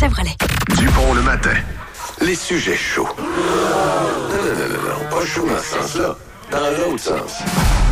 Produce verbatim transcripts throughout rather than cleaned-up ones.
Chevrolet. Dupont le matin. Les sujets chauds. Non, non, non, non, non, pas chaud dans ce sens-là. Dans l'autre sens.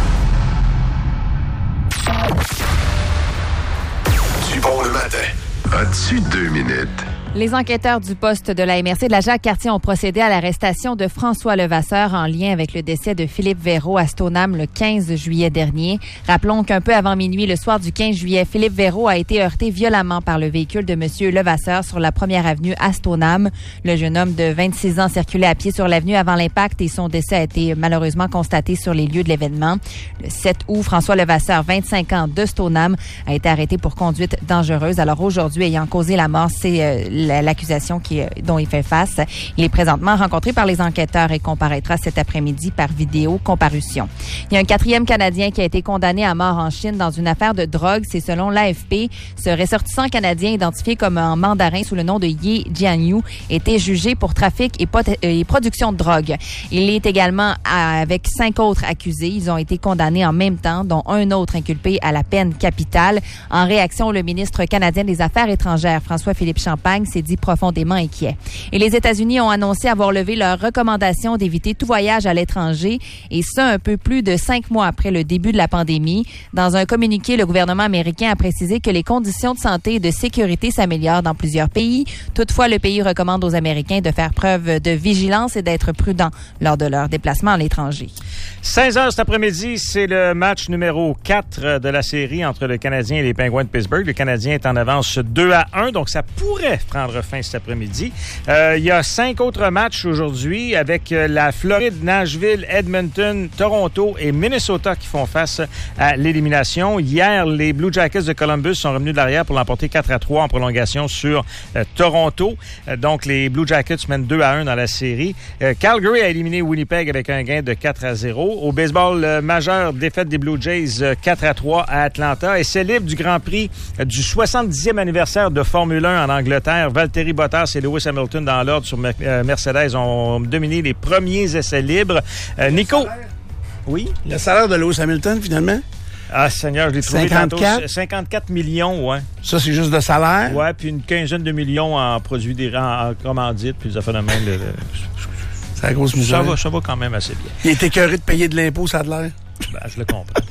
Dupont le matin. As-tu deux minutes? Les enquêteurs du poste de la M R C de la Jacques-Cartier ont procédé à l'arrestation de François Levasseur en lien avec le décès de Philippe Véraud à Stoneham le quinze juillet dernier. Rappelons qu'un peu avant minuit, le soir du quinze juillet, Philippe Véraud a été heurté violemment par le véhicule de M. Levasseur sur la première avenue à Stoneham. Le jeune homme de vingt-six ans circulait à pied sur l'avenue avant l'impact et son décès a été malheureusement constaté sur les lieux de l'événement. Le sept août, François Levasseur, vingt-cinq ans, de Stoneham, a été arrêté pour conduite dangereuse. Alors aujourd'hui, ayant causé la mort, c'est euh, l'accusation qui, dont il fait face. Il est présentement rencontré par les enquêteurs et comparaîtra cet après-midi par vidéo comparution. Il y a un quatrième Canadien qui a été condamné à mort en Chine dans une affaire de drogue. C'est selon l'A F P. Ce ressortissant canadien identifié comme un mandarin sous le nom de Ye Jianyu était jugé pour trafic et, pot- et production de drogue. Il est également à, avec cinq autres accusés. Ils ont été condamnés en même temps, dont un autre inculpé à la peine capitale. En réaction, le ministre canadien des Affaires étrangères, François-Philippe Champagne, s'est dit profondément inquiet. Et les États-Unis ont annoncé avoir levé leur recommandation d'éviter tout voyage à l'étranger, et ça un peu plus de cinq mois après le début de la pandémie. Dans un communiqué, le gouvernement américain a précisé que les conditions de santé et de sécurité s'améliorent dans plusieurs pays. Toutefois, le pays recommande aux Américains de faire preuve de vigilance et d'être prudents lors de leur déplacement à l'étranger. seize heures cet après-midi, c'est le match numéro quatre de la série entre le Canadien et les Penguins de Pittsburgh. Le Canadien est en avance deux à un, donc ça pourrait prendre fin cet après-midi. Euh, il y a cinq autres matchs aujourd'hui avec la Floride, Nashville, Edmonton, Toronto et Minnesota qui font face à l'élimination. Hier, les Blue Jackets de Columbus sont revenus de l'arrière pour l'emporter quatre à trois en prolongation sur euh, Toronto. Euh, donc, les Blue Jackets mènent deux à un dans la série. Euh, Calgary a éliminé Winnipeg avec un gain de quatre à zéro. Au baseball euh, majeur, défaite des Blue Jays euh, quatre à trois à Atlanta et célèbre du Grand Prix euh, du soixante-dixième anniversaire de Formule un en Angleterre. Valtteri Bottas et Lewis Hamilton dans l'ordre sur euh, Mercedes ont dominé les premiers essais libres. Euh, Nico? Oui? Le salaire de Lewis Hamilton, finalement? Ah, Seigneur, je l'ai trouvé cinquante-quatre? tantôt. cinquante-quatre millions, ouais. Ça, c'est juste de salaire? Ouais, puis une quinzaine de millions en produits, des, en, en commandites, puis ça fait de même. Le, le, c'est la grosse misère. Ça va, ça va quand même assez bien. Il est écœuré de payer de l'impôt, ça a de l'air? Ben, je le comprends.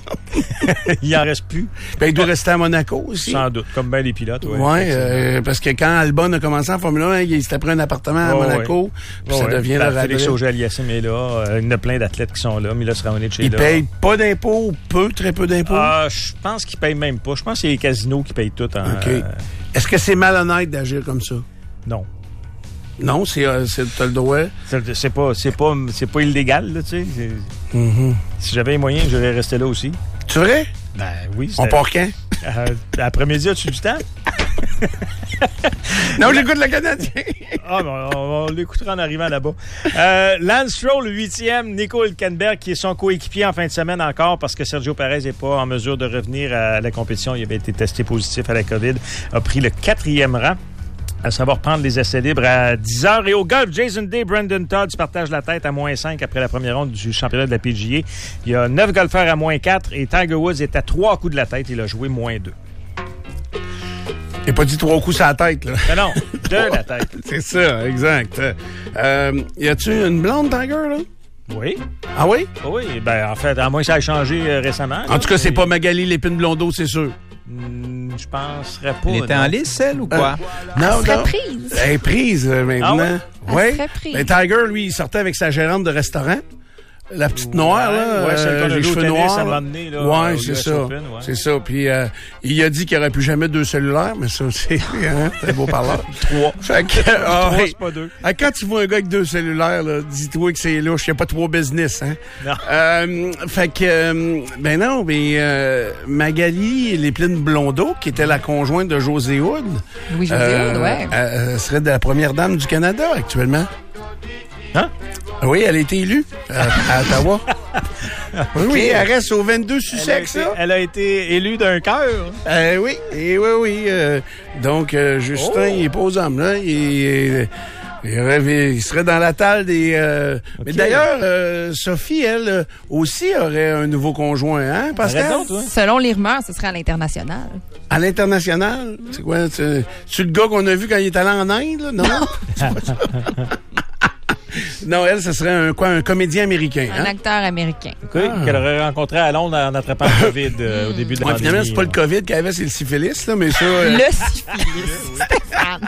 Il en reste plus. Ben, il doit rester à Monaco aussi. Sans doute, comme bien les pilotes. Oui, ouais, euh, parce que quand Albon a commencé en Formule un, il s'était pris un appartement à oh, Monaco, ouais. puis oh, ça ouais. devient ben, le radar. Félix Auger-Aliassime est là. Euh, il y a plein d'athlètes qui sont là. Milos Raonic est il là. Il paye pas d'impôts, peu, très peu d'impôts? Ah, je pense qu'il paye même pas. Je pense que c'est les casinos qui payent tout. En, OK. Euh... Est-ce que c'est malhonnête d'agir comme ça? Non. Non, c'est, euh, c'est t'as le droit. C'est, c'est pas, c'est pas, c'est pas illégal, là, tu sais. Mm-hmm. Si j'avais les moyens, j'aurais resté là aussi. Tu vrai? Ben oui. On part quand? Euh, après-midi, as-tu du temps? Non, j'écoute le Canadien. Ah, ben, on, on l'écoutera en arrivant là-bas. Euh, Lance Stroll, le huitième. Nico Hülkenberg, qui est son coéquipier en fin de semaine encore parce que Sergio Perez n'est pas en mesure de revenir à la compétition. Il avait été testé positif à la COVID. A pris le quatrième rang. À savoir prendre les essais libres à dix heures. Et au golf, Jason Day, Brandon Todd se partagent la tête à moins cinq après la première ronde du championnat de la P G A. Il y a neuf golfeurs à moins quatre et Tiger Woods est à trois coups de la tête. Il a joué moins deux. Il n'a pas dit trois coups sur la tête, là. Non, non, de la tête. C'est ça, exact. Euh, y a-tu une blonde, Tiger, là? Oui. Ah oui? Oui, ben en fait, à moins que ça ait changé euh, récemment. En là, tout cas, c'est et... pas Magali Lépine-Blondeau, c'est sûr. Hmm, je penserais pas. Elle était non. en lice, elle, ou quoi? Euh, non, Elle serait non. prise. Elle est prise, euh, maintenant. Ah ouais? Elle serait prise. Mais Tiger, lui, il sortait avec sa gérante de restaurant. La petite noire, là, ouais, euh, les cheveux noirs. Là. Donné, là, ouais, au c'est U S ça. Open, ouais. C'est ça. Puis euh, il a dit qu'il n'y aurait plus jamais deux cellulaires, mais ça, c'est, hein, c'est beau parleur. Trois. Fait que, euh, trois, hey, c'est pas deux. euh, quand tu vois un gars avec deux cellulaires, là, dis-toi que c'est louche. Il n'y a pas trois business, hein. Non. Euh, fait que, euh, ben non, mais euh, Magali Lépine Blondeau, qui était la conjointe de José Hood. Louis-José euh, Hood, ouais. euh, serait de la première dame du Canada actuellement. Hein? Oui, elle a été élue à, à Ottawa. Oui, oui, elle reste au vingt-deux Sussex, elle, a été, elle a été élue d'un cœur. Euh, oui, et oui, oui. Euh, donc, euh, Justin, oh. il est pas aux hommes, là. Il est, Il, aurait, il serait dans la talle des... Euh... Okay. Mais d'ailleurs, euh, Sophie, elle, euh, aussi aurait un nouveau conjoint, hein, Pascal? D'autres, ouais. Selon les rumeurs, ce serait à l'international. À l'international? C'est quoi? C'est, c'est le gars qu'on a vu quand il est allé en Inde, là? Non? C'est pas ça. Non, elle, ce serait un, quoi, un comédien américain. Un hein? acteur américain. Okay, ah. Qu'elle aurait rencontré à Londres en attrapant le COVID euh, au début de la ouais, pandémie. Finalement, c'est pas le COVID qu'elle avait, c'est le syphilis, là, mais ça... Euh... Le syphilis. Stéphane.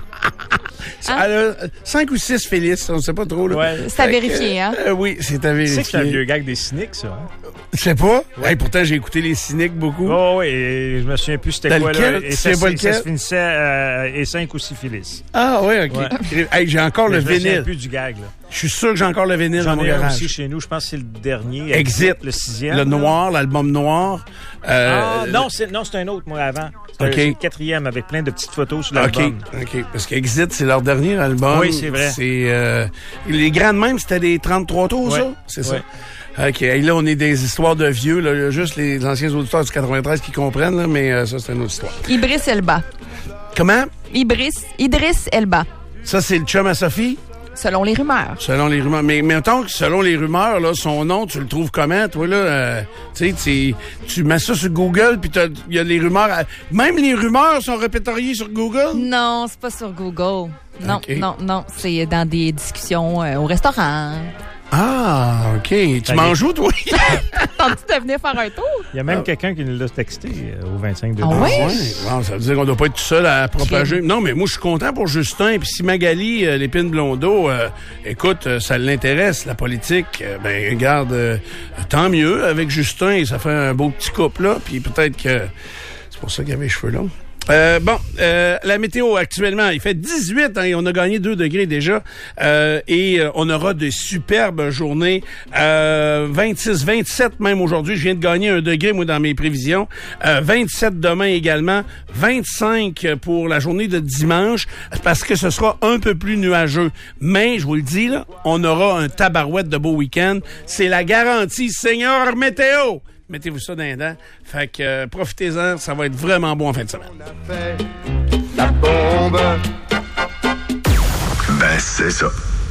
Hein? Elle a cinq ou six Félix, on ne sait pas trop. Là. Ouais. C'est à vérifier, hein? Euh, oui, c'est à vérifier. Tu sais que c'est un vieux gag des cyniques, ça. Hein? Je sais pas. Ouais. Hey, pourtant, j'ai écouté les cyniques beaucoup. Oh oui, et je me souviens plus c'était dans quoi. Lequel? Là. Et ça, pas ça se finissait euh, et cinq ou six Félix. Ah oui, OK. Ouais. Hey, j'ai encore mais le je vinyle. Je me souviens plus du gag, là. Je suis sûr que j'ai encore le vinyle dans mon garage. J'en ai un aussi chez nous. Je pense que c'est le dernier. Exit. Le sixième. Le noir, l'album noir. Euh, ah, non, c'est, non, c'est un autre, moi, avant. C'est, okay. c'est le quatrième avec plein de petites photos sur l'album. OK, OK. Parce qu'Exit, c'est leur dernier album. Oui, c'est vrai. C'est, euh, les grands de même, c'était des trente-trois tours, ouais. ça? C'est ouais. ça? OK. Et là, on est des histoires de vieux, là. Il y a juste les anciens auditeurs du quatre-vingt-treize qui comprennent, là, mais euh, ça, c'est une autre histoire. Idriss Elba. Comment? Idriss, Idriss Elba. Ça, c'est le chum à Sophie? Selon les rumeurs. Selon les rumeurs. Mais mettons que selon les rumeurs, là, son nom, tu le trouves comment, toi, là? Euh, tu sais, tu mets ça sur Google, puis il y a les rumeurs. À... Même les rumeurs sont répertoriées sur Google? Non, c'est pas sur Google. Non, okay. non, non. C'est dans des discussions euh, au restaurant. Ah, OK. Tu ça manges où, toi? Tentes-tu de venir faire un tour? Il y a même ah. quelqu'un qui nous l'a texté euh, au vingt-cinq de ah, oui? ouais? Bon, ça veut dire qu'on doit pas être tout seul à propager. Non, mais moi, je suis content pour Justin. Puis si Magali euh, Lépine Blondeau, euh, écoute, euh, ça l'intéresse, la politique, euh, ben, regarde, euh, tant mieux avec Justin. Ça fait un beau petit couple, là. Puis peut-être que c'est pour ça qu'il avait les cheveux longs. Euh, bon, euh, la météo actuellement, il fait dix-huit, hein, et on a gagné deux degrés déjà, euh, et euh, on aura de superbes journées, euh, vingt-six, vingt-sept même aujourd'hui, je viens de gagner un degré, moi, dans mes prévisions, euh, vingt-sept demain également, vingt-cinq pour la journée de dimanche, parce que ce sera un peu plus nuageux, mais, je vous le dis, là, on aura un tabarouette de beau week-end, c'est la garantie, Seigneur Météo! Mettez-vous ça dans les dents. Fait que euh, profitez-en, ça va être vraiment bon en fin de semaine. La bombe. Ben, c'est ça.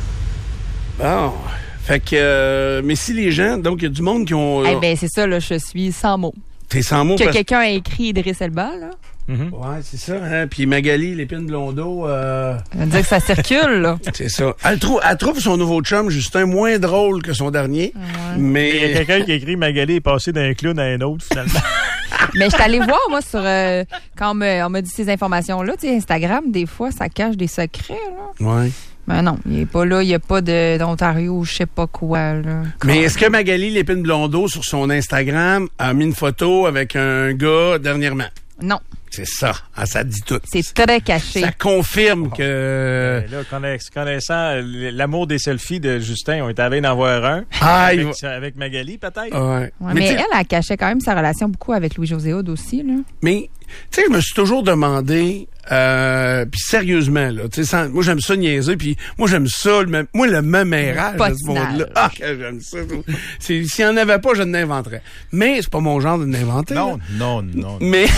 Bon. Fait que, euh, mais si les gens, donc il y a du monde qui ont... Eh ben c'est ça, là, je suis sans mots. T'es sans mots? Que parce... quelqu'un a écrit Idriss Elba, là. Mm-hmm. Ouais, c'est ça. Hein? Puis Magali Lépine Blondeau... Euh... Ça veut dire que ça circule, là. C'est ça. Elle trouve, elle trouve son nouveau chum, Justin, moins drôle que son dernier. Ouais. Mais... Il y a quelqu'un qui a écrit Magali est passée d'un clown à un autre, finalement. Mais je suis allée voir, moi, sur... Euh, quand on m'a, on m'a dit ces informations-là, tu sais, Instagram, des fois, ça cache des secrets, là. Ouais. Ben non, il n'est pas là, il n'y a pas de, d'Ontario, je sais pas quoi, là. Mais est-ce que Magali Lépine Blondeau, sur son Instagram, a mis une photo avec un gars dernièrement? Non. C'est ça. Ah, ça dit tout. C'est très caché. Ça confirme que... Ben là, connaissant l'amour des selfies de Justin, on est allé en voir un. Ah, avec, va... avec Magali, peut-être. Ouais. Ouais, mais mais elle, elle cachait quand même sa relation beaucoup avec Louis-José Hood aussi, là. Mais, tu sais, je me suis toujours demandé... Euh, puis sérieusement, là, tu sais, moi j'aime ça niaiser, puis moi j'aime ça, le même, moi le mémérage de ce monde-là. Ah, que j'aime ça. C'est, s'il n'y en avait pas, je l'inventerais. Mais c'est pas mon genre de l'inventer. Non, non, non. Mais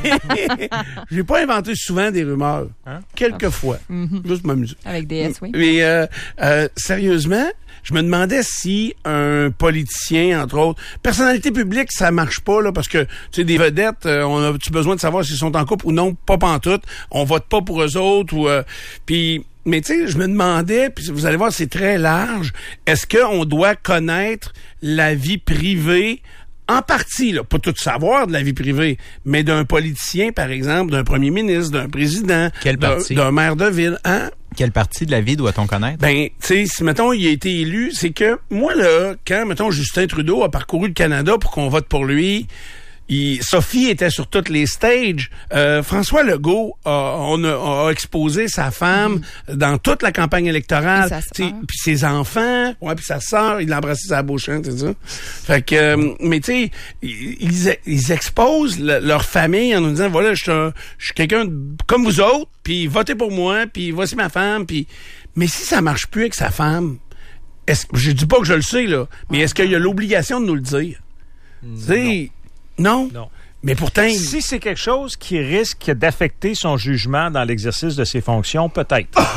j'ai pas inventé souvent des rumeurs. Hein? Quelquefois. Mm-hmm. Juste m'amuser. Avec des S, oui. Mais euh, euh, sérieusement, je me demandais si un politicien, entre autres, personnalité publique, ça marche pas, là, parce que, tu sais, des vedettes, euh, on a-tu besoin de savoir s'ils sont en couple ou non? Pas pantoute. On vote pas pour eux autres, ou, euh, puis, mais tu sais, je me demandais, puis vous allez voir, c'est très large, est-ce qu'on doit connaître la vie privée, en partie, là, pas tout savoir de la vie privée, mais d'un politicien, par exemple, d'un premier ministre, d'un président, Quelle d'un, partie? d'un maire de ville, hein? Quelle partie de la vie doit-on connaître? Ben, tu sais, si, mettons, il a été élu, c'est que, moi, là, quand, mettons, Justin Trudeau a parcouru le Canada pour qu'on vote pour lui, il, Sophie était sur toutes les stages. Euh, François Legault a, on a, a exposé sa femme mmh. dans toute la campagne électorale. Puis ses enfants, ouais, puis sa sœur, il l'a embrassé sa bouche, hein, tu sais ça. Fait que, euh, mais tu sais, ils, ils exposent le, leur famille en nous disant, voilà, je suis, un, je suis quelqu'un de, comme vous autres, puis votez pour moi, puis voici ma femme, puis... Mais si ça marche plus avec sa femme, est-ce, je dis pas que je le sais, là, mais est-ce qu'il y a l'obligation de nous le dire? Tu sais... Non? Non. Mais pourtant... Si c'est quelque chose qui risque d'affecter son jugement dans l'exercice de ses fonctions, peut-être.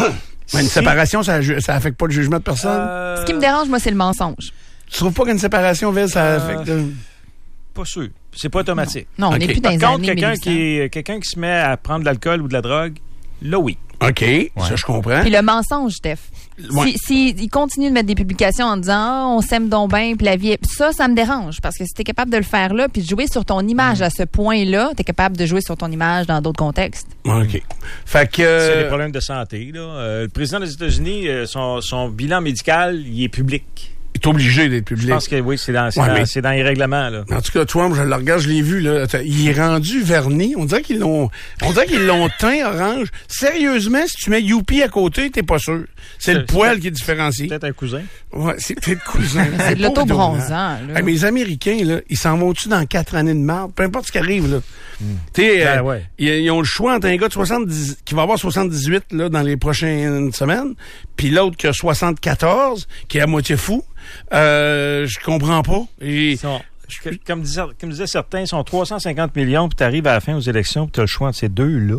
Mais une si, séparation, ça, ça affecte pas le jugement de personne? Euh, Ce qui me dérange, moi, c'est le mensonge. Tu trouves pas qu'une séparation, Ville, ça Euh, affecte... euh, Pas sûr. C'est pas automatique. Non, on OK. n'est plus dans Par les contre, années quelqu'un mille huit cents. qui, est- quelqu'un qui se met à prendre de l'alcool ou de la drogue, là, oui. OK, ça, je comprends. Puis le mensonge, Steph. Ouais. Si, si il continue de mettre des publications en disant ah, on s'aime donc bien puis la vie est... ça ça me dérange parce que si t'es capable de le faire là puis de jouer sur ton image Mm. à ce point-là, t'es capable de jouer sur ton image dans d'autres contextes. OK. Fait que... S'il y a des euh, problèmes de santé, là, euh, le président des États-Unis, euh, son, son bilan médical, il est public. il est obligé d'être public. Je pense que oui, c'est dans, c'est Ouais, dans, mais- c'est dans les règlements. Là. En tout cas, Trump, je le regarde, je l'ai vu, là. Attends, il est rendu verni. On dirait qu'ils l'ont, on dirait qu'ils l'ont teint orange. Sérieusement, si tu mets Youpi à côté, t'es pas sûr. C'est le C'est- poil qui est différencié. Peut-être un cousin. Ouais, c'est peut-être cousin. C'est de l'auto-bronzant, là. Hey, mais les Américains, là, ils s'en vont-tu dans quatre années de marde? Peu importe ce qui arrive, là. Tu sais, Ben euh, ouais. ils, ils ont le choix entre un gars de soixante-dix, qui va avoir soixante-dix-huit, là, dans les prochaines semaines, puis l'autre qui a soixante-quatorze, qui est à moitié fou. Euh, je comprends pas. Et, Ils sont- que- comme, disaient, comme disaient certains, ils sont trois cent cinquante millions, puis tu arrives à la fin aux élections, puis tu as le choix entre ces deux-là.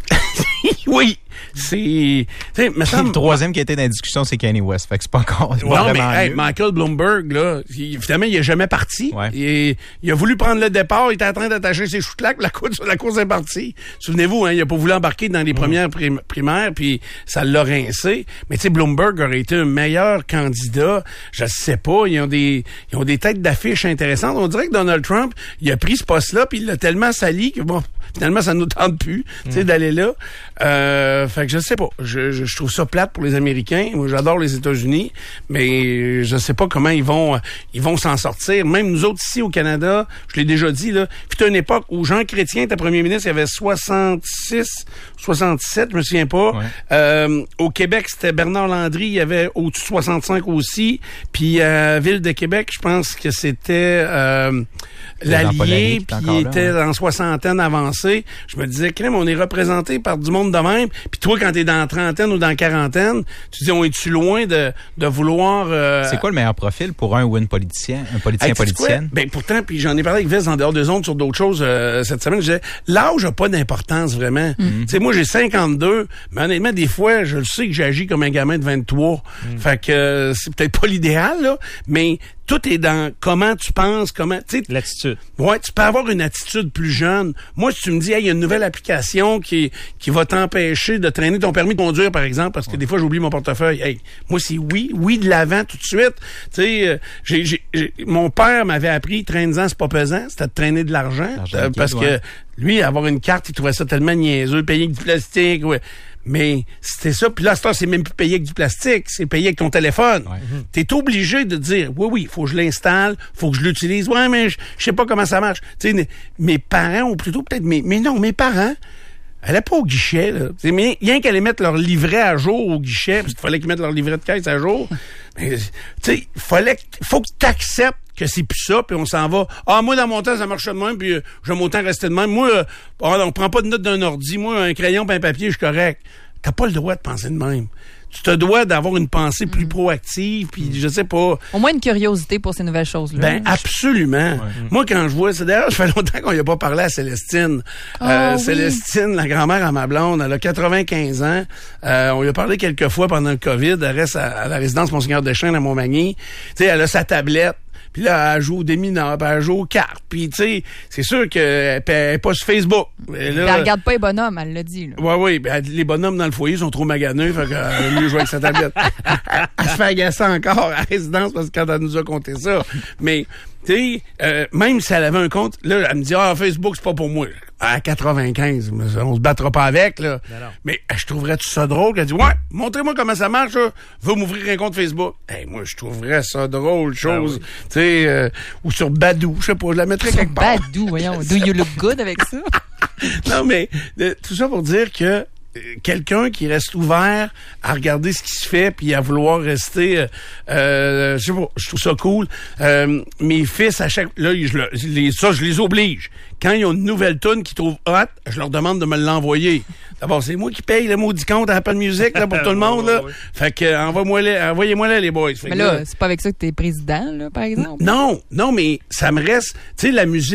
oui, c'est... Tu sais, me Le semble... troisième qui était dans la discussion, c'est Kanye West. Fait que c'est pas encore c'est pas Non, mais vraiment hey, mieux. Michael Bloomberg, là, il, évidemment, il est jamais parti. Ouais. Il, il a voulu prendre le départ, il était en train d'attacher ses choux-claques, la course, la course est partie. Souvenez-vous, hein, il a pas voulu embarquer dans les premières prim- primaires, puis ça l'a rincé. Mais tu sais, Bloomberg aurait été un meilleur candidat. Je sais pas, ils ont des, ils ont des têtes d'affiche intéressantes. On dirait que Donald Trump, il a pris ce poste-là, puis il l'a tellement sali que bon, finalement, ça nous tente plus, tu sais, d'aller là. Euh, fait que je sais pas. Je, je, je trouve ça plate pour les Américains. Moi, j'adore les États-Unis, mais je sais pas comment ils vont, ils vont s'en sortir. Même nous autres ici au Canada, je l'ai déjà dit là. Puis une époque où Jean Chrétien était premier ministre, il y avait soixante-six, soixante-sept, je me souviens pas. Ouais. Euh, au Québec, c'était Bernard Landry, il y avait au-dessus de soixante-cinq aussi. Puis à Ville de Québec, je pense que c'était euh, l'Allié, Jean-Paul puis Allais, il qui est encore là, était ouais. en soixantaine avancée. Je me disais, crème, on est représenté par du monde de même. Puis toi, quand t'es dans la trentaine ou dans la quarantaine, tu te dis, on est-tu loin de, de vouloir... euh, C'est quoi le meilleur profil pour un ou une politicien, un politicien, Hey, sais-tu quoi? politicienne? Ben pourtant, puis j'en ai parlé avec Vez en dehors des ondes sur d'autres choses euh, cette semaine. Je disais, l'âge n'a pas d'importance vraiment. Tu sais, moi j'ai cinquante-deux, mais honnêtement, des fois, je le sais que j'agis comme un gamin de vingt-trois. Fait que euh, c'est peut-être pas l'idéal, là, mais tout est dans comment tu penses, comment... tu sais, L'attitude. ouais, tu peux avoir une attitude plus jeune. Moi, si tu me dis, hey, il y a une nouvelle application qui, qui va t'empêcher de traîner ton permis de conduire, par exemple, parce que des fois, j'oublie mon portefeuille. Hey, moi, c'est oui, oui de l'avant tout de suite. Tu sais, euh, j'ai, j'ai, j'ai- mon père m'avait appris, traîne-en, c'est pas pesant, c'était de traîner de l'argent. L'argent euh, liquide, parce ouais. que lui, avoir une carte, il trouvait ça tellement niaiseux, payer avec du plastique, ouais. Mais c'était ça. Puis là, à cette heure, c'est même plus payé avec du plastique, c'est payé avec ton téléphone. Ouais. T'es obligé de dire, oui, oui, faut que je l'installe, faut que je l'utilise. Ouais, mais je je sais pas comment ça marche. Tu sais, mes- mes parents, ou plutôt peut-être mes, mais non, mes parents, allaient pas au guichet, là. Tu sais, mais rien qu'aller mettre leur livret à jour au guichet, parce qu'il fallait qu'ils mettent leur livret de caisse à jour. Mais, tu sais, fallait, que- faut que t'acceptes que c'est plus ça, puis on s'en va. Ah, moi, dans mon temps, ça marchait de même, puis euh, j'aime autant rester de même. Moi, euh, ah, on prend pas de notes d'un ordi. Moi, un crayon pis un papier, je suis correct. T'as pas le droit de penser de même. Tu te dois d'avoir une pensée plus proactive, puis je sais pas... Au moins une curiosité pour ces nouvelles choses-là. Ben absolument. Moi, quand je vois, c'est d'ailleurs, ça fait longtemps qu'on n'y a pas parlé à Célestine. Ah, Euh, oui. Célestine, la grand-mère à ma blonde, elle a quatre-vingt-quinze ans. Euh, on lui a parlé quelques fois pendant le COVID. Elle reste à, à la résidence Monseigneur Deschênes à Montmagny. Tu sais, elle a sa tablette. Puis là, elle joue au démineur, puis elle joue aux cartes. Puis, tu sais, c'est sûr qu'elle n'est pas sur Facebook. Mais Elle là, regarde pas les bonhommes, elle l'a dit. Là. ouais, oui, ben, les bonhommes dans le foyer sont trop maganeux, fait qu'elle a mieux jouer avec sa tablette. Elle se fait agacer encore à la résidence parce que quand elle nous a compté ça. Mais, tu sais, euh, même si elle avait un compte, là, elle me dit, ah, Facebook, c'est pas pour moi. À quatre-vingt-quinze, mais on se battra pas avec, là. Non, non. Mais euh, je trouverais tout ça drôle. Elle dit, ouais, montrez-moi comment ça marche, là. Va m'ouvrir un compte Facebook. Hey, moi, je trouverais ça drôle, chose. Ah oui. Tu sais, euh, ou sur Badou, je sais pas, je la mettrais Sur quelque part. Badou, voyons. Do you look good avec ça? Non, mais euh, tout ça pour dire que euh, quelqu'un qui reste ouvert à regarder ce qui se fait puis à vouloir rester, euh, euh, je sais pas, je trouve ça cool. Euh, mes fils, à chaque... Là, je, le- je les, ça, je les oblige. Quand ils ont une nouvelle tune qu'ils trouvent hot, je leur demande de me l'envoyer. D'abord, c'est moi qui paye le maudit compte à Apple Music là, pour tout le monde. Là. Ouais, ouais. Fait que euh, envoie-moi les, envoyez-moi là, les boys. Fait Mais que là, c'est pas avec ça que t'es président, là, par exemple. non, non, mais ça me reste... Tu sais, la musique...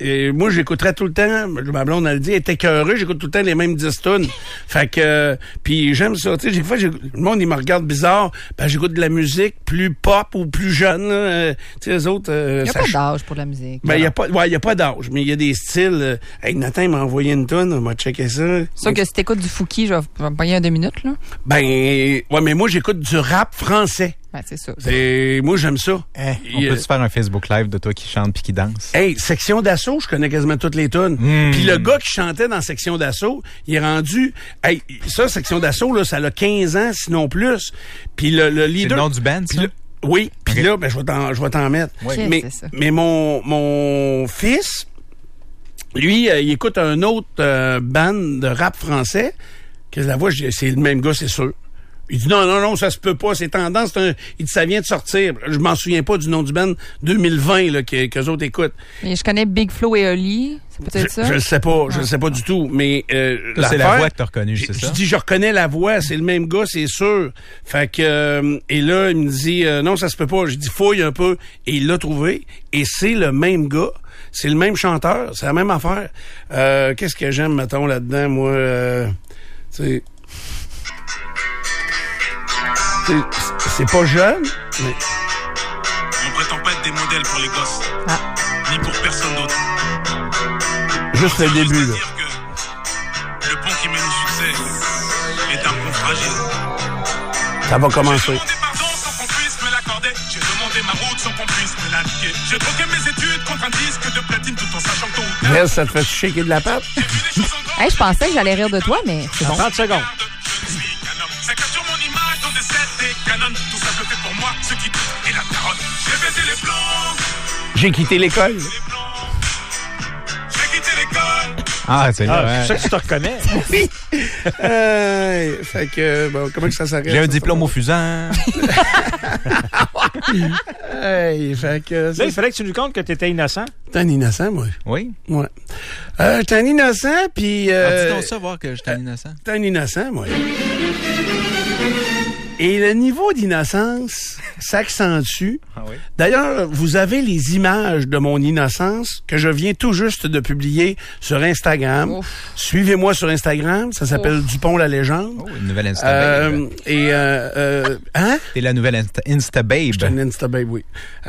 et moi, j'écouterais tout le temps, ma blonde, elle dit, elle était écœurée, j'écoute tout le temps les mêmes dix tunes. Fait que, euh, puis j'aime ça, tu sais, des fois, le monde, il me regarde bizarre, ben, j'écoute de la musique plus pop ou plus jeune, là, euh, tu sais, les autres... Euh, il n'y a ça pas ch- d'âge pour la musique. Ben, il n'y a pas, ouais, il y a pas d'âge, mais il y a des styles, euh, hey, Nathan m'a envoyé une tune, on m'a checké ça. C'est sûr que si t'écoutes du Fouki, je vais je vais me pogner un deux minutes, là. Ben, ouais, mais moi, j'écoute du rap français. Ben, c'est ça. Et moi, j'aime ça. Hein, on Il, peut se faire un Facebook Live de toi qui chante puis qui danse? Hey, Section d'assaut, je connais quasiment toutes les tunes. Mm. Puis le gars qui chantait dans Section d'assaut, il est rendu... Hey, ça, Section d'assaut, là, ça a quinze ans, sinon plus. Puis le, le leader... C'est le nom du band, ça? le, oui, puis Okay. là, ben, je vais t'en, je vais t'en mettre. Oui. Mais, C'est ça. mais mon, mon fils, lui, euh, il écoute un autre euh, band de rap français, que la voix, je dis, c'est le même gars, c'est sûr. Il dit non, non, non, ça se peut pas, c'est tendance. C'est un... Il dit ça vient de sortir. Je m'en souviens pas du nom du band deux mille vingt là, que, qu'eux autres écoutent. Mais je connais Big Flo et Oli. C'est peut-être Je, ça? je le sais pas, je le sais pas du tout. Mais euh, Ça, c'est la l'affaire, voix que t'as reconnue, c'est je ça? dis je reconnais la voix, c'est le même gars, c'est sûr. Fait que euh, et là il me dit euh, non, ça se peut pas. J'ai dit fouille un peu et il l'a trouvé et c'est le même gars. C'est le même chanteur, c'est la même affaire. Euh, qu'est-ce que j'aime, mettons, là-dedans, moi, euh, tu sais... C'est, c'est pas jeune, mais... On prétend pas être des modèles pour les gosses, Ah. ni pour personne d'autre. Juste le C'est début, juste à là. dire que le pont qui mène au succès est un pont fragile. Ça va J'ai commencer. demandé pardon sans qu'on puisse me l'accorder. J'ai demandé ma route sans qu'on puisse me l'indiquer. J'ai troqué mes études contre un disque de platine tout en sachant que ton ou Reste, ça te fait shaker de la patte? J'ai vu des choses en grand. Hey, je pensais que j'allais rire de toi, mais c'est bon. trente secondes. Je suis qu'un homme. Ça capture mon image dans des sets et canons. Tout ça se fait pour moi, ce qui doute et la carotte. J'ai baisé les blancs, J'ai quitté l'école. les blancs. J'ai quitté l'école. Ah, c'est Ah, là. c'est ça que tu te reconnais. Oui. Euh, fait que, bon, comment que ça s'arrête? J'ai un ça, diplôme ça? au fusain. Hey, fait que... Là, Ça, il fallait que tu nous comptes que tu étais innocent. t'es un innocent, moi. Oui. Ouais. Euh, t'es un innocent, puis... Ah, Euh, dis donc ça, voir que j'étais un innocent. t'es un innocent, moi. Et le niveau d'innocence s'accentue. Ah oui? D'ailleurs, vous avez les images de mon innocence que je viens tout juste de publier sur Instagram. Ouf. Suivez-moi sur Instagram, ça s'appelle Ouf. Dupont la légende. Oh, une nouvelle Insta Euh, Babe. et euh, euh, hein? T'es la nouvelle Insta, Insta Babe. Je suis un Insta babe, oui.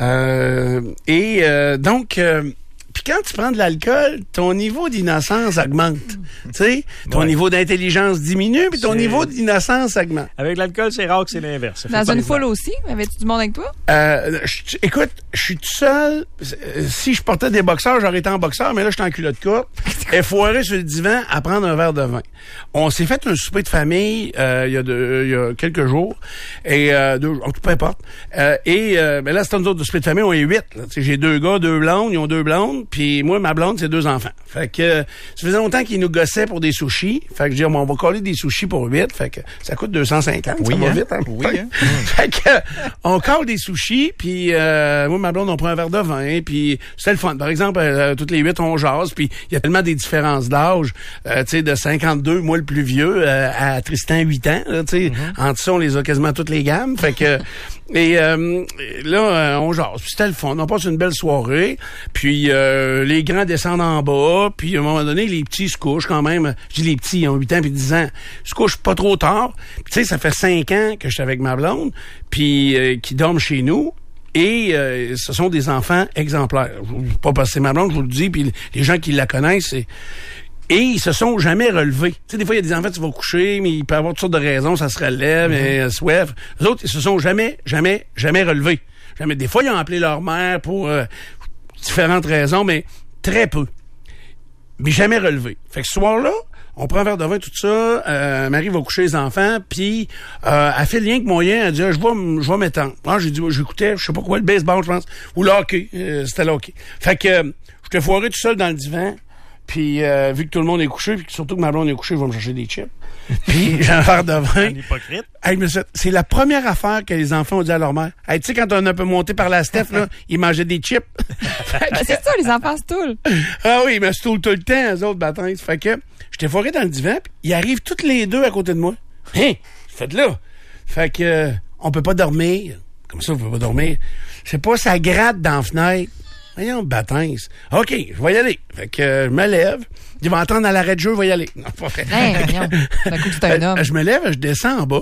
Euh, et euh, donc, euh, puis quand tu prends de l'alcool, ton niveau d'innocence augmente. Tu sais, ton Ouais. niveau d'intelligence diminue, puis ton C'est- niveau d'innocence augmente. Avec l'alcool, c'est rare que c'est l'inverse. Ça fait Dans pas une les foule balles. aussi? Avais-tu du monde avec toi? Euh, je- écoute, je suis tout seul. Euh, Si je portais des boxeurs, j'aurais été en boxeur, mais là, je suis en culotte courte. Et foiré sur le divan à prendre un verre de vin. On s'est fait un souper de famille euh, il y a de, il y a quelques jours. Et euh, deux, oh, peu importe. Euh, et euh, ben là, c'est nous autres de souper de famille, on est huit. Là. Tu sais, j'ai deux gars, deux blondes, ils ont deux blondes. Puis moi, ma blonde, c'est deux enfants. Fait que euh, ça faisait longtemps qu'ils nous gossaient pour des sushis. Fait que je dis, on va coller des sushis pour huit. Fait que ça coûte deux cent cinquante. Oui, ça va hein? vite, hein? Oui, hein? Fait que, euh, on colle des sushis, puis euh, moi, ma blonde, on prend un verre de vin, puis c'était le fun. Par exemple, euh, toutes les huit, on jase, puis il y a tellement des différences d'âge, euh, tu sais, de cinquante-deux, moi le plus vieux, euh, à Tristan, huit ans, là, tu sais, entre ça, on les a quasiment toutes les gammes. Fait que, et euh, là, euh, on jase, puis c'était le fun. On passe une belle soirée, puis euh, les grands descendent en bas, puis à un moment donné, les petits se couchent quand même. Je dis les petits, ils ont huit ans puis dix ans, ils se couchent pas trop tard. Puis tu sais, ça fait cinq ans que je suis avec ma blonde, puis euh, qui dorment chez nous. Et euh, ce sont des enfants exemplaires. Je vous- Pas parce que c'est ma blonde, je vous le dis, puis les gens qui la connaissent, c'est... Et ils se sont jamais relevés. Tu sais, des fois, il y a des enfants, tu vas coucher, mais il peut y avoir toutes sortes de raisons, ça se relève, et euh, soif. Les autres, ils se sont jamais, jamais, jamais relevés. Jamais. Des fois, ils ont appelé leur mère pour euh, différentes raisons, mais très peu. Mais jamais relevés. Fait que ce soir-là, on prend un verre de vin, tout ça, euh, Marie va coucher les enfants, puis euh, elle fait le lien avec moyen, elle dit, ah, je vais, m- je vais m'étendre. Ah, j'ai dit, j'écoutais, je sais pas quoi, le baseball, je pense, ou le hockey, euh, c'était le hockey. Fait que euh, j'étais foiré tout seul dans le divan, puis euh, vu que tout le monde est couché, puis surtout que ma blonde est couchée, je vais me chercher des chips. Puis j'ai un verre de vin. Un hypocrite. Hey, mais c'est c'est la première affaire que les enfants ont dit à leur mère. Hey, tu sais, quand on a un peu monté par la Steph, là, ils mangeaient des chips. Fait que- Ben, c'est ça, les enfants se toulent. ah oui, mais c'est tout, tout le temps, eux autres bâtins. Fait que j'étais foré dans le divan, puis ils arrivent toutes les deux à côté de moi. Hein? Faites là. Fait que euh, on peut pas dormir. Comme ça, on peut pas dormir. Je sais pas, ça gratte dans la fenêtre. Voyons, bâtins. OK, je vais y aller. Fait que euh, je me lève. Il va entendre à l'arrêt de jeu, je vais y aller. Non, pas vrai. Hey, voyons. D'un coup, c'est un homme. Je me lève, je descends en bas.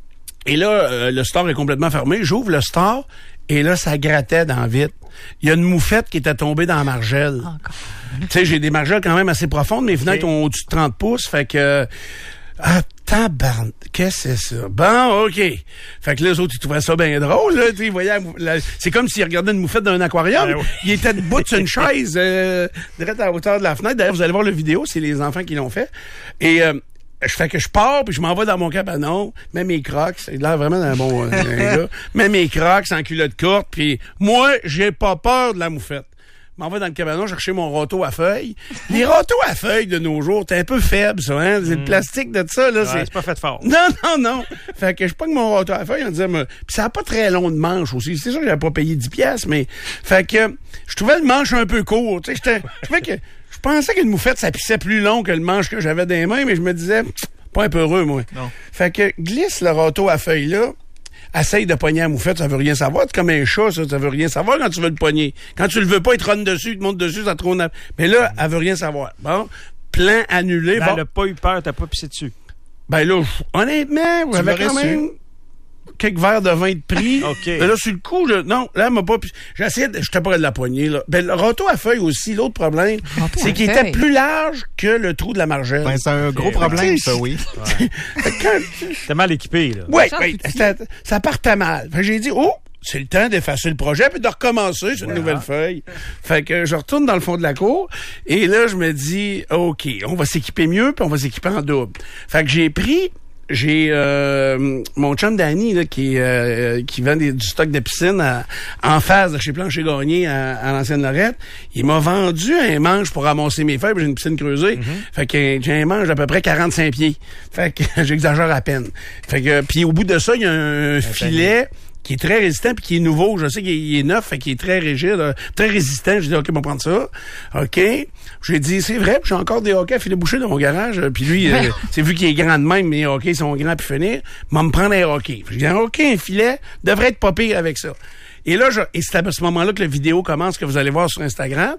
Et là, euh, le store est complètement fermé. J'ouvre le store et là, ça grattait dans le vide. Il y a une moufette qui était tombée dans la margelle. Encore. Tu sais, j'ai des margelles quand même assez profondes. Mes fenêtres Okay. ont au-dessus de trente pouces. Fait que... Ah, tabarn... Qu'est-ce que c'est ça? Bon, OK. Fait que là, les autres, ils trouvaient ça bien drôle, là. Tu sais, ils voyaient la mou- la- c'est comme s'ils regardaient une moufette dans un aquarium. Ben oui. Il était debout sur une chaise, euh, direct à la hauteur de la fenêtre. D'ailleurs, vous allez voir la vidéo, c'est les enfants qui l'ont fait. Et... Euh, je fais que je pars, puis je m'en vais dans mon cabanon, mets mes crocs, c'est là vraiment un bon euh, un gars, mets mes crocs en culotte courte, puis moi, j'ai pas peur de la moufette. Je m'en vais dans le cabanon chercher mon râteau à feuilles. Les râteaux à feuilles de nos jours, t'es un peu faible, ça, hein? C'est le plastique de ça, là. Ouais, c'est c'est pas fait fort. Non, non, non. Fait que je pogne mon râteau à feuilles en disant, mais... puis ça a pas très long de manche aussi. C'est sûr que j'avais pas payé dix piastres, mais, fait que, je trouvais le manche un peu court, tu sais, j'étais, je trouvais que, je pensais qu'une moufette, ça pissait plus long que le manche que j'avais dans les mains, mais je me disais, pas un peu heureux, moi. Non. Fait que, glisse le râteau à feuilles là, essaye de pogner la moufette, ça veut rien savoir. C'est comme un chat, ça, ça veut rien savoir quand tu veux le pogner. Quand tu le veux pas, il te ronne dessus, il te monte dessus, ça te ronne. Mais là, elle veut rien savoir. Bon, plan annulé. Ben, Bon. elle a pas eu peur, t'as pas pissé dessus. Ben là, honnêtement, j'avais l'aurais quand su. même quelques verres de vin de prix. OK. Mais là, sur le coup, je, non, là, elle m'a pas... J'essayais de... J'étais pas de la poigner, là. Ben, le râteau à feuilles aussi, l'autre problème, Râteau c'est à qu'il feuilles. était plus large que le trou de la margelle. Ben, c'est un gros C'est- problème, ça, oui. Fait que quand- T'es mal équipé, là. Ouais, Genre ouais, tout petit. ça, ça partait mal. Fait que j'ai dit, oh, c'est le temps d'effacer le projet puis de recommencer sur une nouvelle feuille. Fait que je retourne dans le fond de la cour et là, je me dis, OK, on va s'équiper mieux puis on va s'équiper en double. Fait que j'ai pris, j'ai euh, mon chum Danny là, qui euh, qui vend des- du stock de piscine à- en face de chez Plancher Gagné à, à l'ancienne Lorette. Il m'a vendu un manche pour ramasser mes feuilles, puis j'ai une piscine creusée. Fait que j'ai un manche d'à peu près quarante-cinq pieds. Fait que j'exagère à peine. Fait que puis au bout de ça, il y a un filet qui est très résistant puis qui est nouveau. Je sais qu'il est, il est neuf, fait qu'il est très rigide, euh, très résistant. J'ai dit, OK, on va prendre ça. OK. J'ai dit, c'est vrai, puis j'ai encore des hockey à filet bouché dans mon garage. Puis lui, euh, c'est vu qu'il est grand de même, mais les hockey sont grands puis finir. M'a me prendre un hockey. J'ai dit, OK, un filet devrait être pas pire avec ça. Et là, je, et c'est à ce moment-là que la vidéo commence, que vous allez voir sur Instagram.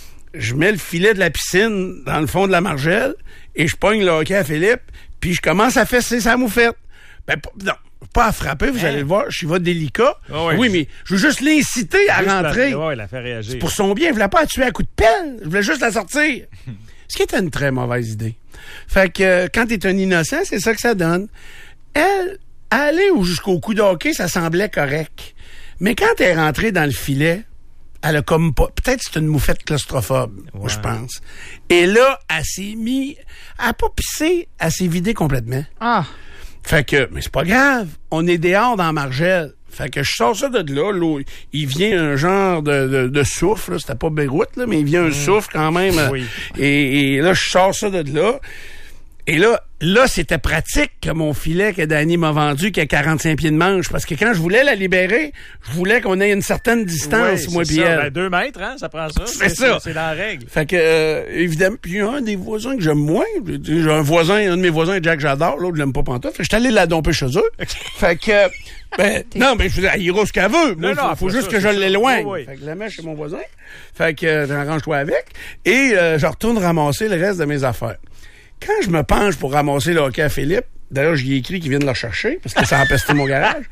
Je mets le filet de la piscine dans le fond de la margelle et je pogne le hockey à Philippe, puis je commence à fesser sa moufette. Ben, pas- non, pas à frapper, vous Hein? allez le voir, je suis va délicat. Ah ouais. Oui, mais je veux juste l'inciter à Juste rentrer. La, ouais, la fait réagir. Pour son bien, je voulais pas la tuer à coup de pelle, je voulais juste la sortir. Ce qui était une très mauvaise idée. Fait que euh, quand t'es un innocent, c'est ça que ça donne. Elle, aller au- jusqu'au coup de hockey, ça semblait correct. Mais quand elle est rentrée dans le filet, elle a comme pas... Peut-être que c'est une moufette claustrophobe, moi, je pense. Et là, elle s'est mis... Elle a pas pissé, elle s'est vidée complètement. Ah. Fait que, mais c'est pas grave, on est dehors dans la margelle. Fait que je sors ça de là, l'eau, il vient un genre de, de, de souffle, là, c'était pas Beyrouth, là, mais il vient un souffle quand même. euh, Oui. Et, et là, je sors ça de là. Et là, là, c'était pratique que mon filet que Danny m'a vendu, qui a quarante-cinq pieds de manche, parce que quand je voulais la libérer, je voulais qu'on ait une certaine distance, Oui, moi c'est puis ça. elle. Ben, deux mètres, hein, ça prend ça. C'est ça. C'est la règle. Fait que, euh, évidemment, puis il y a un des voisins que j'aime moins. J'ai j'ai un voisin, un de mes voisins, Jack, j'adore, l'autre, je l'aime pas pantoute. Fait que j'étais allé la domper chez eux. Fait que, ben, non, mais je faisais, elle ira ce qu'elle veut. Moi, Non, non, faut, faut après juste ça, que je c'est ça. l'éloigne. Oui, oui. Fait que je la mets chez mon voisin. Fait que, euh, j'arrange-toi avec. Et, euh, je retourne ramasser le reste de mes affaires. Quand je me penche pour ramasser le hockey à Philippe, d'ailleurs, j'y ai écrit qu'il vient de le rechercher, parce que ça a empesté mon garage.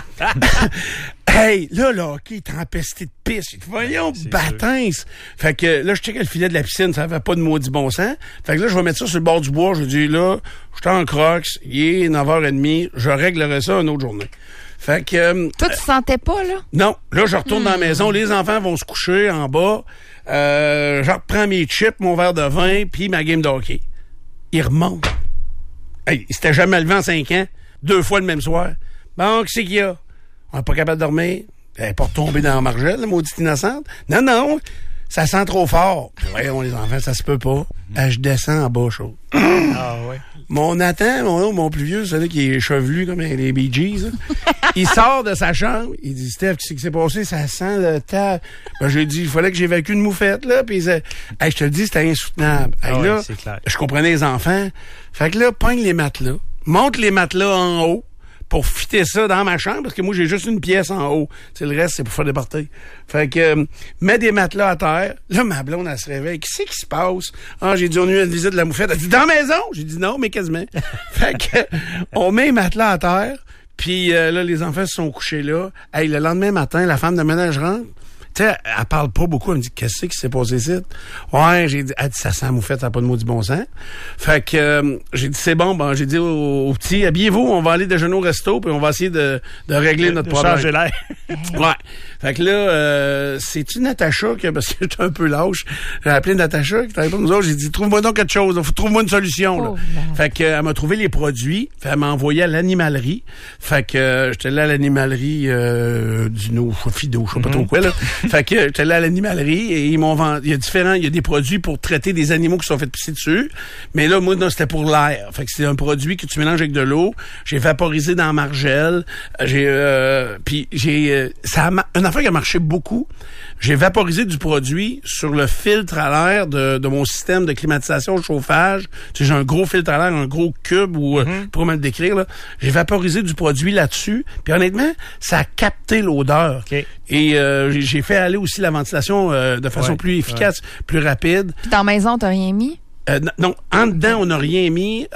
Hey, là, le hockey, il est empesté de pisse. Il dit, voyons, c'est bâtins. Fait que là, je checkais le filet de la piscine, ça avait pas de maudit bon sens. Fait que là, je vais mettre ça sur le bord du bois. Je dis, là, je suis en crocs, il est neuf heures trente, je réglerai ça une autre journée. Fait que... euh, Toi, tu sentais pas, là? non, là, je retourne dans la maison, les enfants vont se coucher en bas, euh, je reprends mes chips, mon verre de vin, puis ma game de hockey. Il remonte. Hey, il s'était jamais levé en cinq ans, deux fois le même soir. Bon, qu'est-ce qu'il y a? On n'est pas capable de dormir. Elle n'est pas retombée dans la margelle, la maudite innocente. Non, non, ça sent trop fort. Voyons, les enfants, ça se peut pas. Ah, je descends en bas, chaud. Ah, ouais. Mon Nathan, mon, mon plus vieux, celui qui est chevelu comme les Bee Gees, là, il sort de sa chambre, il dit, Steph, qu'est-ce qui s'est passé? Ça sent le tas. Ben, j'ai dit, il fallait que j'évacue une moufette, là, puis il hey, je te le dis, c'était insoutenable. Hey, Ah ouais, là, c'est clair. je comprenais les enfants. Fait que là, pogne les matelas, monte les matelas en haut, pour fitter ça dans ma chambre, parce que moi, j'ai juste une pièce en haut. Tu sais, le reste, c'est pour faire des parties. Fait que, euh, mets des matelas à terre. Là, ma blonde, elle se réveille. Qu'est-ce qui se passe? Ah, j'ai dit, on a eu une visite de la moufette. Elle dit, dans la maison? J'ai dit, non, mais quasiment. Fait que, on met les matelas à terre. Puis euh, là, les enfants se sont couchés là. Hey, le lendemain matin, la femme de ménage rentre. Tu sais, elle parle pas beaucoup. Elle me dit, qu'est-ce qui s'est passé ici? Ouais, j'ai dit, elle dit, ça sent moufette, ça n'a pas de mot du bon sens. Fait que, euh, j'ai dit, c'est bon, ben, j'ai dit au, au petit, habillez-vous, on va aller déjeuner au resto, puis on va essayer de, de régler de, notre de problème. changer l'air. Ouais. Fait que là, euh, c'est-tu Natacha, que, parce que j'étais un peu lâche, j'ai appelé Natacha, qui travaille pour nous autres, j'ai dit, trouve-moi donc quelque chose, trouve-moi une solution, là. Oh, ben. Fait que, elle m'a trouvé les produits, fait, elle m'a envoyé à l'animalerie. Fait que, euh, j'étais là à l'animalerie, euh, du no, Fido, je sais pas Mm-hmm. trop quoi, là. Fait que, j'étais là à l'animalerie et ils m'ont vendu, il y a différents, il y a des produits pour traiter des animaux qui sont faits pisser dessus. Mais là, moi, non, c'était pour l'air. Fait que c'est un produit que tu mélanges avec de l'eau. J'ai vaporisé dans Margelle. J'ai, euh, puis j'ai, euh, ça a, une affaire qui a marché beaucoup. J'ai vaporisé du produit sur le filtre à l'air de, de mon système de climatisation au chauffage. Tu sais, j'ai un gros filtre à l'air, un gros cube ou, mm-hmm. pour me le décrire, là. J'ai vaporisé du produit là-dessus. Puis honnêtement, ça a capté l'odeur. Okay. Et, euh, j'ai, j'ai fait aller aussi la ventilation, euh, de façon ouais, plus efficace, ouais. plus rapide. Puis dans la maison, t'as rien mis? Euh, non, en dedans, on n'a rien mis.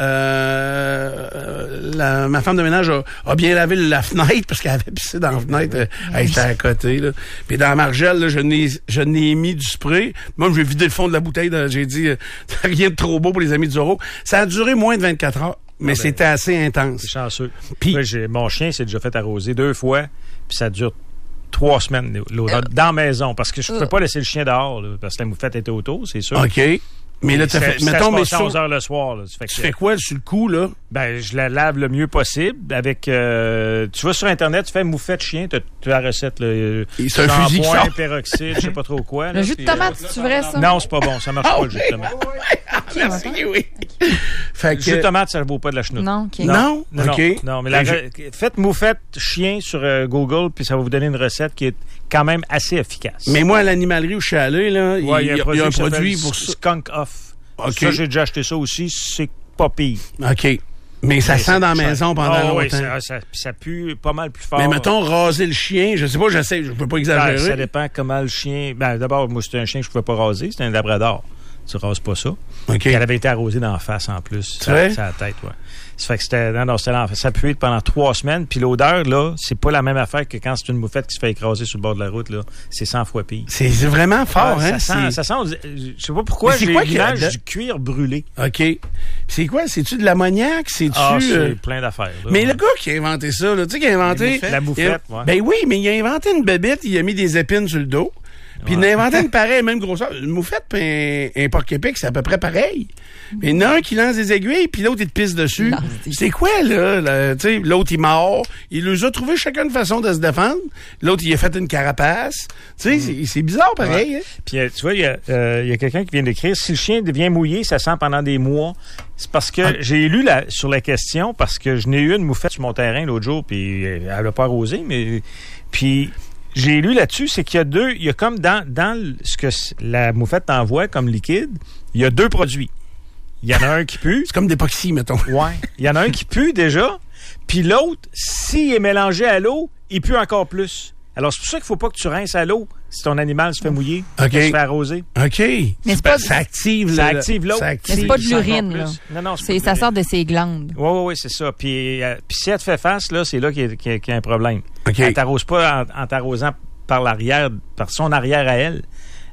Euh, la, ma femme de ménage a, a bien lavé la fenêtre parce qu'elle avait pissé dans la fenêtre. Euh, elle était à côté. Là. Puis dans la Margelle, là, je n'ai je n'ai mis du spray. Moi, j'ai vidé le fond de la bouteille. Là, j'ai dit, euh, rien de trop beau pour les amis du Zorro. Ça a duré moins de vingt-quatre heures, mais ah ben, c'était assez intense. C'est chanceux. Puis, moi, j'ai, mon chien s'est déjà fait arroser deux fois, puis ça dure trois semaines, l'odeur, dans la maison, parce que je ne pouvais pas laisser le chien dehors, là, parce que la moufette était autour, c'est sûr. OK. Mais là, t'as fait, ça mettons, mais à onze heures le soir, là. Fait que, tu fais quoi, sur le coup, là? Ben, je la lave le mieux possible avec, euh, tu vas sur Internet, tu fais moufette chien, tu as la recette, là. C'est un fusil qui sort. peroxyde, je sais pas trop quoi. Le là, jus de tomate, euh, c'est vrai, ça? Non, c'est pas bon, ça marche ah, pas, oui. le jus de tomate. Okay, merci, oui. Fait que... Le jus de tomate, ça ne vaut pas de la chenoute. Non, OK. Non? Non, OK. Non, non mais la, je... faites moufette chien sur euh, Google, puis ça va vous donner une recette qui est quand même assez efficace. Mais moi, à l'animalerie où je suis allé, là, il ouais, y, y, y a un produit pour ça. Skunk Off. Okay. Ça, j'ai déjà acheté ça aussi. C'est pas pire. OK. Mais ça mais sent dans la maison pendant oh, longtemps. Oui, ça, ça, ça pue pas mal plus fort. Mais mettons, raser le chien, je sais pas, j'essaie, je peux pas exagérer. Ben, ça dépend comment le chien... Ben, d'abord, moi, c'était un chien que je pouvais pas raser. C'était un labrador. Tu rases pas ça. OK. Elle avait été arrosée dans la face, en plus. C'est vrai? Ça la tête, ouais. Ça fait que c'était... Non, non, c'était l'enfer. Ça puait pendant trois semaines. Puis l'odeur, là, c'est pas la même affaire que quand c'est une moufette qui se fait écraser sur le bord de la route, là. C'est cent fois pire. C'est, c'est vraiment fort, ouais, hein? Ça sent... Ça sent... Je sais pas pourquoi j'ai quoi l'image que... du cuir brûlé. OK. C'est quoi? C'est-tu de l'ammoniaque? C'est-tu... Ah, c'est euh... plein d'affaires. Là, mais ouais. le gars qui a inventé ça, là, tu sais, qui a inventé... La moufette, il a... ouais. Ben oui, mais il a inventé une bébête, il a mis des épines sur le dos. Puis ouais. il a inventé une pareille, même grosseur. Une moufette et un, un porc-épic, c'est à peu près pareil. Mais il y en a un qui lance des aiguilles, puis l'autre, il te pisse dessus. Non, c'est... c'est quoi, là? là tu sais, l'autre, il mord. Il les a trouvé chacun une façon de se défendre. L'autre, il a fait une carapace. Tu sais, mm. c'est, c'est bizarre, pareil. Ouais. Hein? Puis, tu vois, il y a, euh, y a quelqu'un qui vient d'écrire, si le chien devient mouillé, ça sent pendant des mois. C'est parce que ah. j'ai lu la, sur la question, parce que je n'ai eu une moufette sur mon terrain l'autre jour, puis elle n'a pas arrosé, mais... Puis... J'ai lu là-dessus, c'est qu'il y a deux, il y a comme dans, dans ce que la moufette t'envoie comme liquide, il y a deux produits. Il y en a un qui pue. C'est comme d'époxy, mettons. Ouais. Il y en a un qui pue déjà, puis l'autre, s'il est mélangé à l'eau, il pue encore plus. Alors, c'est pour ça qu'il ne faut pas que tu rinces à l'eau si ton animal se fait mouiller, okay. se fait arroser. OK. Mais c'est pas, ça active ça active l'eau. Ça active. Mais c'est pas de l'urine, là. Non, non, c'est, c'est ça sort de ses glandes. Oui, oui, oui, c'est ça. Puis, euh, puis si elle te fait face, là, c'est là qu'il y a, qu'il y a, qu'il y a un problème. OK. Elle t'arrose pas en, en t'arrosant par l'arrière, par son arrière à elle.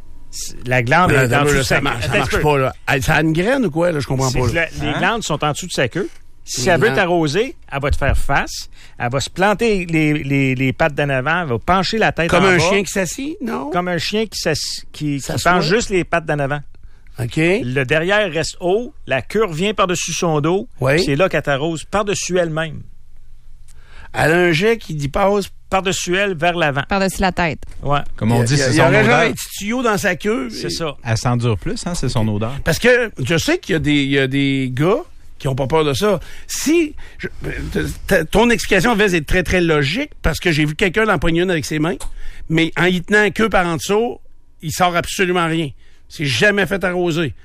La glande là, est en dessous de sa queue. Ça marche pas, là. Ça a une graine ou quoi, là? Je comprends c'est pas. La, les hein? glandes sont en dessous de sa queue. Si les elle veut t'arroser, elle va te faire face. Elle va se planter les, les, les pattes d'en avant. Elle va pencher la tête Comme en un bas. chien qui s'assit, non? Comme un chien qui, qui, qui penche juste les pattes d'en avant. OK. Le derrière reste haut. La queue revient par-dessus son dos. Oui. C'est là qu'elle t'arrose par-dessus elle-même. Elle a un jet qui dépasse par-dessus elle vers l'avant. Par-dessus la tête. Ouais. Comme on dit, il y a, c'est il son aurait odeur. genre un petit tuyau dans sa queue. C'est ça. Elle s'endure plus, hein, c'est son odeur. Parce que je sais qu'il y a des, il y a des gars qui ont pas peur de ça. Si, je, t- ton explication va être très, très logique, parce que j'ai vu quelqu'un l'empoigner une avec ses mains, mais en y tenant la queue par en dessous, il sort absolument rien. C'est jamais fait arroser.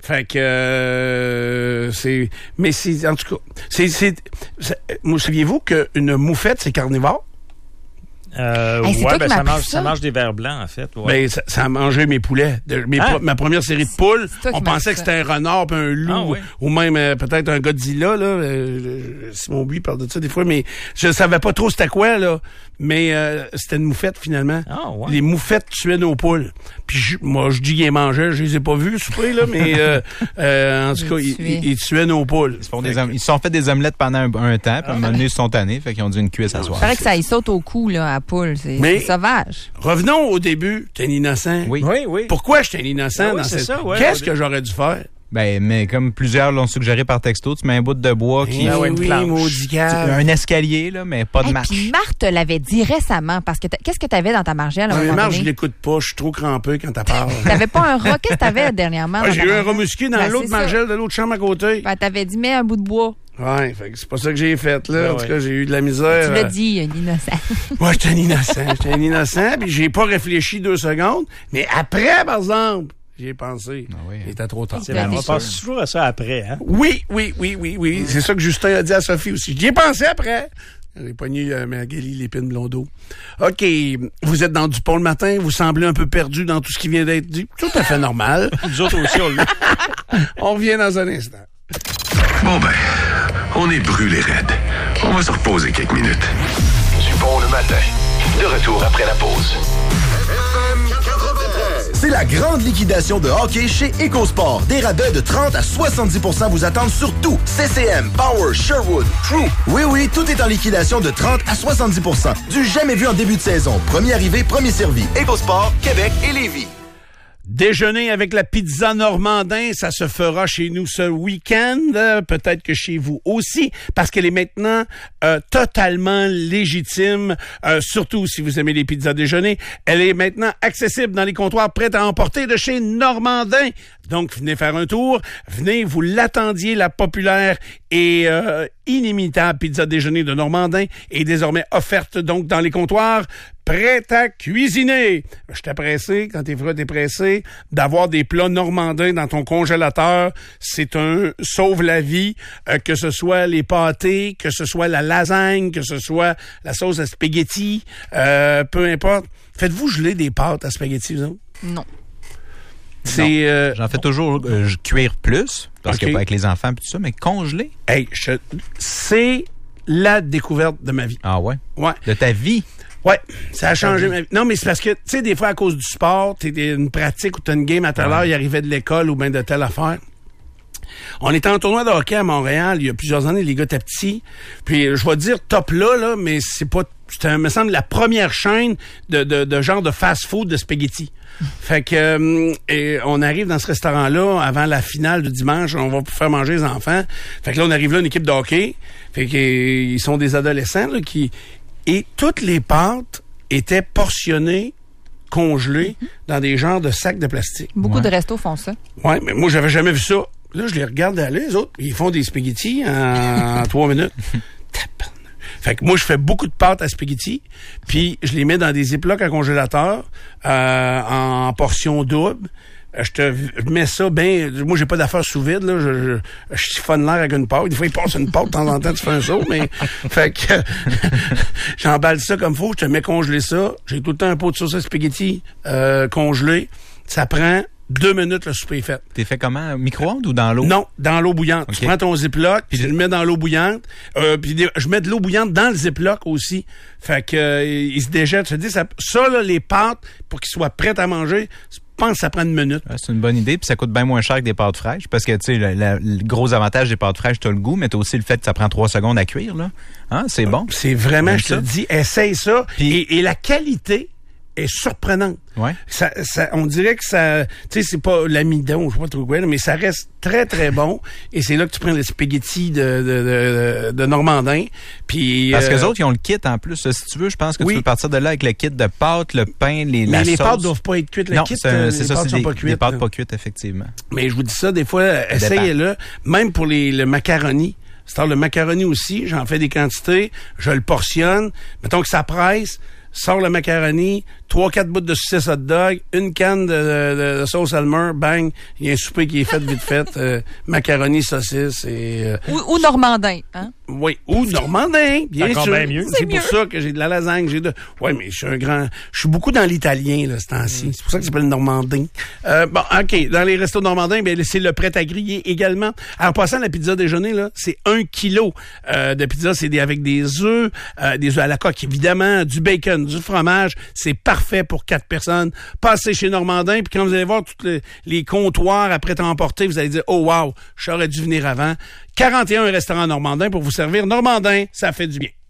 Fait que euh, c'est... Mais c'est... En tout cas, c'est... c'est, c'est moi, saviez-vous qu'une moufette, c'est carnivore? Euh, Hey, c'est ouais, toi ben, qui ça, m'as mange, appris ça. ça mange des vers blancs, en fait. Ouais. Ben, ça, ça a mangé mes poulets. De, mes Ah. pro- ma première série de poules, C'est toi qui on m'as pensait dit que ça. c'était un renard puis un loup, Ah, oui. ou même euh, peut-être un Godzilla, là. Euh, Simon Buis parle de ça des fois, mais je savais pas trop c'était quoi, là. Mais euh, c'était une moufette, finalement. Ah, ouais. Les moufettes tuaient nos poules. Puis je- moi, je dis qu'ils les mangeaient, je les ai pas vus souper, là, mais euh, euh, en tout Ils cas, ils, tuaient. ils- ils tuaient nos poules. Ils se, font des om- ils se sont fait des omelettes pendant un, un temps, puis à un moment donné, ils se sont tannés, fait qu'ils ont dû une cuisse à soir. Il paraît que ça y saute au cou, là, à poule. C'est Mais- c'est sauvage. Revenons au début. T'es un innocent. Oui. Oui, oui. Pourquoi j'étais un innocent Ah oui, dans c'est cette... ça, ouais, Qu'est-ce au que j'aurais dû faire? Ben, mais comme plusieurs l'ont suggéré par texto, tu mets un bout de bois qui... Ah ouais, Eh une oui, planche. maudit cave. Un escalier, là, mais pas de Hey, marche. puis Marthe te l'avait dit récemment, parce que t'as- qu'est-ce que t'avais dans ta margelle à un Ouais, moment Marc, je donné? l'écoute pas, je suis trop crampé quand t'as parle. T'avais pas un rat? Qu'est-ce que t'avais dernièrement? Ah, dans j'ai ta eu un margelle? rat musqué dans Ben, l'autre c'est ça. margelle de l'autre chambre à côté. Ben, t'avais dit, mets un bout de bois. Ouais, fait que c'est pas ça que j'ai fait, là. Ben en tout ouais. cas, j'ai eu de la misère. Tu l'as Euh, dit, un innocent. Moi, j'étais un innocent. J'étais un innocent, puis j'ai pas réfléchi deux secondes. Mais après, par exemple, j'y ai pensé. Ah oui. Il était trop tard. C'est vrai, on passe toujours à ça après, hein? Oui, oui, oui, oui, oui. C'est ça que Justin a dit à Sophie aussi. J'y ai pensé après. J'ai pogné euh, Magali Lépine Blondeau. OK, vous êtes dans Dupont le matin, vous semblez un peu perdu dans tout ce qui vient d'être dit. Tout à fait normal. Nous autres aussi, on l'a. On revient dans un instant. Bon ben, on est brûlés raides. On va se reposer quelques minutes. Dupont le matin. De retour après la pause. C'est la grande liquidation de hockey chez EcoSport. Des rabais de trente à soixante-dix pour cent vous attendent sur tout. C C M, Power, Sherwood, True. Oui, oui, tout est en liquidation de trente à soixante-dix pour cent. Du jamais vu en début de saison. Premier arrivé, premier servi. EcoSport, Québec et Lévis. Déjeuner avec la pizza Normandin, ça se fera chez nous ce week-end, euh, peut-être que chez vous aussi, parce qu'elle est maintenant euh, totalement légitime, euh, surtout si vous aimez les pizzas déjeuner. Elle est maintenant accessible dans les comptoirs prêts à emporter de chez Normandin. Donc, venez faire un tour, venez, vous l'attendiez, la populaire et euh, inimitable pizza déjeuner de Normandin est désormais offerte donc dans les comptoirs, prête à cuisiner. J'étais pressé, quand t'es frais, t'es pressé, d'avoir des plats normandins dans ton congélateur. C'est un sauve-la-vie, euh, que ce soit les pâtés, que ce soit la lasagne, que ce soit la sauce à spaghetti, euh, peu importe. Faites-vous geler des pâtes à spaghetti, vous autres? Non. C'est... euh, J'en fais toujours euh, cuire plus, parce OK. que avec les enfants et tout ça, mais congeler. hey, je- c'est la découverte de ma vie. Ah ouais? Ouais. De ta vie. Ouais, ça a changé ma vie. Non, mais c'est parce que, tu sais, des fois, à cause du sport, t'es t'es une pratique ou t'as une game à telle heure, il arrivait de l'école ou bien de telle affaire. On était en tournoi de hockey à Montréal il y a plusieurs années, les gars étaient petits. Puis, je vais dire top là, là, mais c'est pas... C'était, me semble, la première chaîne de, de, de genre de fast-food de spaghetti. Fait que euh, et on arrive dans ce restaurant-là avant la finale du dimanche, on va faire manger les enfants. Fait que là, on arrive là, une équipe de hockey. Fait que euh, ils sont des adolescents là, qui... Et toutes les pâtes étaient portionnées, congelées, dans des genres de sacs de plastique. Beaucoup Ouais. de restos font ça. Ouais, mais moi, j'avais jamais vu ça. Là, je les regarde aller, les autres. Ils font des spaghettis en trois minutes. Tabarnak. Fait que moi, je fais beaucoup de pâtes à spaghettis, puis je les mets dans des ziplocs à congélateur, euh, en portions doubles. Je te mets ça bien... Moi, j'ai pas d'affaires sous vide, là. Je, je, je siphonne l'air avec une pâte. Des fois, il passe une pâte, de temps en temps, tu fais un saut, mais... fait que... j'emballe ça comme faut, je te mets congeler ça. J'ai tout le temps un pot de sauce à spaghetti euh, congelé. Ça prend deux minutes, le souper est fait. T'es fait comment? Micro-ondes ou dans l'eau? Non, dans l'eau bouillante. Okay. Tu prends ton Ziploc, puis tu le mets dans l'eau bouillante. Euh, puis des- je mets de l'eau bouillante dans le Ziploc aussi. Fait que euh, il se déjette. Je te dis, ça, ça là, les pâtes, pour qu'ils soient prêts à manger, je pense que ça prend une minute. Ouais, c'est une bonne idée, puis ça coûte bien moins cher que des pâtes fraîches, parce que, tu sais, le, le- le gros avantage des pâtes fraîches, t'as le goût, mais t'as aussi le fait que ça prend trois secondes à cuire, là. Hein, c'est bon. C'est vraiment, J'aime je te ça. le dis, essaye ça. Puis- Et, et la qualité est surprenante. Ouais. Ça, ça, on dirait que ça, tu sais, c'est pas l'amidon, je sais pas trop quoi, mais ça reste très, très bon. Et c'est là que tu prends les spaghettis de, de, de, de Normandin. Puis, Parce que euh, les autres, ils ont le kit en plus. Si tu veux, je pense que oui. tu peux partir de là avec le kit de pâtes, le pain, les, mais la les sauce. pâtes doivent pas être cuites. Le non, kit, c'est, euh, c'est les ça, pâtes c'est sont des, pas cuites. des pâtes là. pas cuites, effectivement. Mais je vous dis ça, des fois, essayez-le. Même pour les, le macaroni. C'est-à-dire le macaroni aussi, j'en fais des quantités, je le portionne. Mettons que ça presse. sors le macaroni, trois, quatre bouts de saucisse hot dog, une canne de, de, de sauce Elmer, bang, il y a un souper qui est fait vite fait, euh, macaroni, saucisse et... Euh, ou, ou normandin, hein? Oui, ou normandin, bien Encore sûr. bien mieux. C'est, c'est pour ça que j'ai de la lasagne, j'ai de... Ouais, mais je suis un grand... Je suis beaucoup dans l'italien, là, ce temps-ci. Mm. C'est pour ça que ça s'appelle normandin. Euh, bon, OK, dans les restos normandins, ben c'est le prêt à griller également. En passant, la pizza déjeuner, là, c'est un kilo euh, de pizza. C'est des, avec des œufs, euh, des œufs à la coque, évidemment, du bacon, du fromage. C'est parfait pour quatre personnes. Passez chez Normandin, puis quand vous allez voir tous les, les comptoirs après t'emporter, vous allez dire, oh wow, j'aurais dû venir avant. quarante et un restaurants Normandin pour vous servir. Normandin, ça fait du bien.